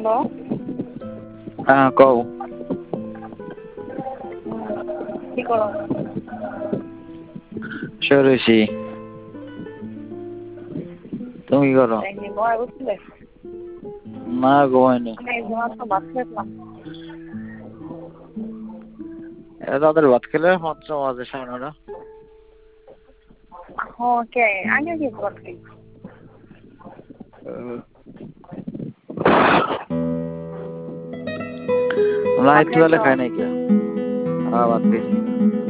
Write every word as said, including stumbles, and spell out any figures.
হ্যাঁ কও কি করো? সরেছি তুমি কি করো? ঘুমায় উঠলে? না ঘুমাইনি। তাদের ভাত খেলে মাত্র বাজে সাড়ে নটা। হ্যাঁ কে আগে কি ভাত খাই? আমরা একটু বেলা খাই নাই কে? হ্যাঁ ভাত খেয়েছি।